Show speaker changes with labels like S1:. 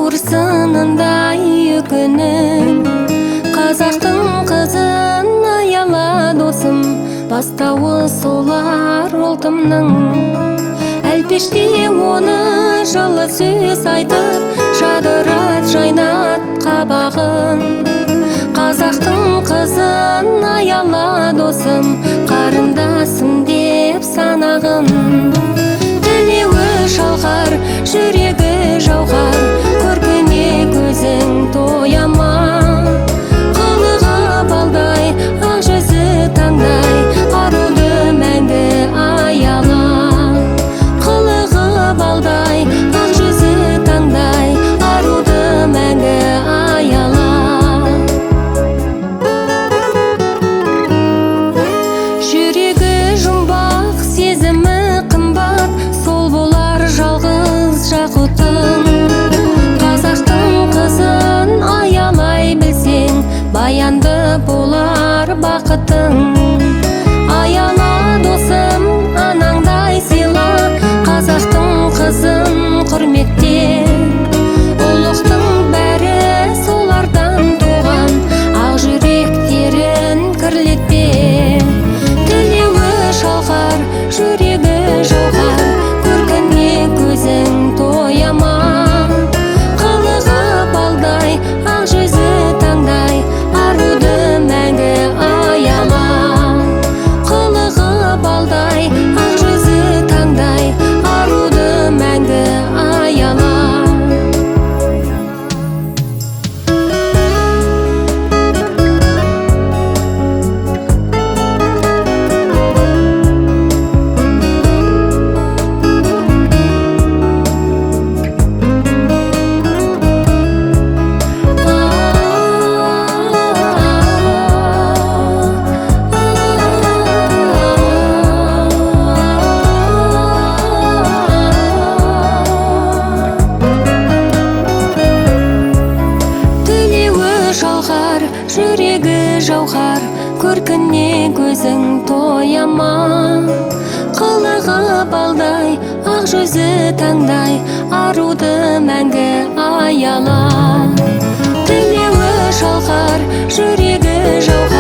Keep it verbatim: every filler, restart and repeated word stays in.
S1: құрсынындай үкінің. Қазақтың қызын аяла досым, бастауы солар ұлтымның. Әлпеште оны жылы сөз айтып, жадырат жайнат қабағын. Қазақтың қызын аяла досым, қарындасым деп санағын. Тілеуі шалқар, жүрегі жауғар, көркіне көзің тояма. Қылығы балдай, ақ жүзі таңдай, аруды мәңгі аяла. Қылығы балдай, ақ жүзі таңдай, аруды мәңгі аяла. Жүрегі жұмбақ, сезімі қымбат, сол болар жалғыз жақұтың. Қазақтың қызын аялай білсең, баянды болар бақытың. Аяла досым, анаңдай сыйла, қазақтың қызын құрметте. Ұлықтың бәрі солардан туған, ақ жүректерін кірлетпе. Тілеуі шалқар, жүрегі жауғар, көркіне көзің тояма. Қылығы балдай, ақ жүзі таңдай, аруды мәңгі аяла. Қылығы балдай, ақ жүзі таңдай, аруды мәңгі аяла. Жүрегі жауғар, көркіне көзің тояма. Қылығы балдай, ақ жүзі таңдай, аруды мәңгі аяла. Тілеуі шалқар, жүрегі жауғар.